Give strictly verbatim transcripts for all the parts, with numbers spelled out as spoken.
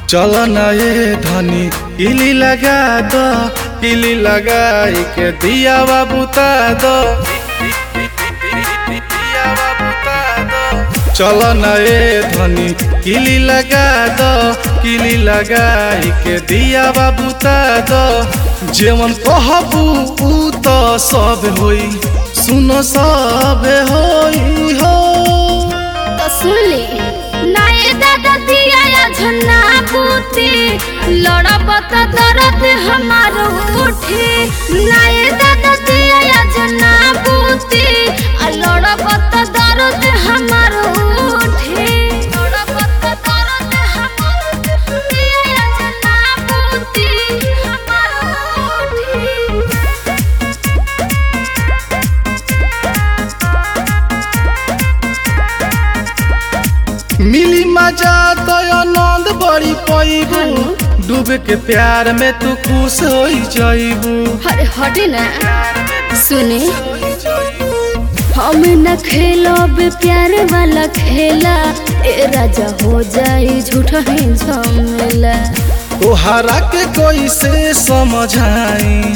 चल न ये धनी किली लगा दो, किली लगाई के दिया बुता दो। चल न ये धनी किली लगा दो, किली लगाई के दिया बुता दो। जेवन कहबू ऊ तो सब होई, सुनो सब होई हो। तो सुनली नाये दादा दिया या झन्ना बूटी, लड़ब तो दर्द हमार उठी। नाये दादा दिया या झन्ना बूटी, लड़ब तो दर्द हमार उठी। लड़ब तो दर्द हमार उठी, या झन्ना बूटी हमार उठी। मिली मजा तो आनंद बड़ी पैबू, डूब के प्यार में तू खुश हो जाइबू। अरे हटे ना सुने, हम न खेलब प्यार वाला खेला, ए राजा हो जाई झूठा ही झमेला। तोहरा के कोई से समझाई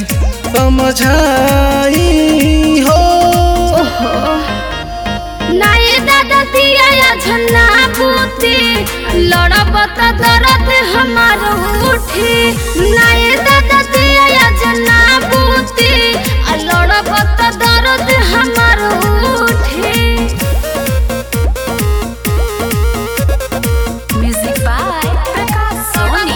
समझाई हो। ओहो नाये दादा दिया या झन्ना बूटी, लड़ब तो दर्द हमार उठी। नाये दादा दिया या झन्ना बूटी, लड़ब तो दर्द हमार उठी। Music by Prakash Soni.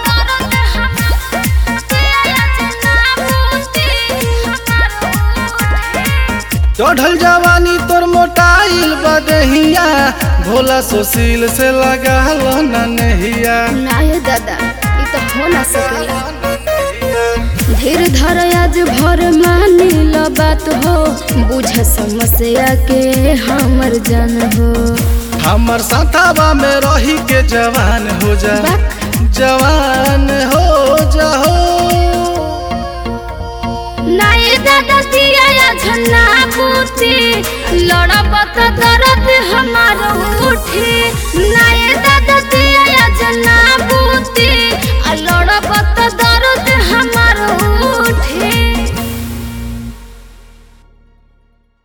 चढ़ल जवानी तोर मोटाइल बदहिया, भोला सुशील से लगा लो नहिया। नाये दादा ये तो हो ना सकेला, धीर धर आज भर मानी लो बात हो। बुझ समस्या के हमर जान हो, हमर साथवा में रही के जवान हो जा, जवान हो जाओ। नाये दादा दिया या झन्ना बूटी, लड़ब तो दर्द हमार उठी। नाये दादा दिया या झन्ना बूटी, लड़ब तो दर्द हमार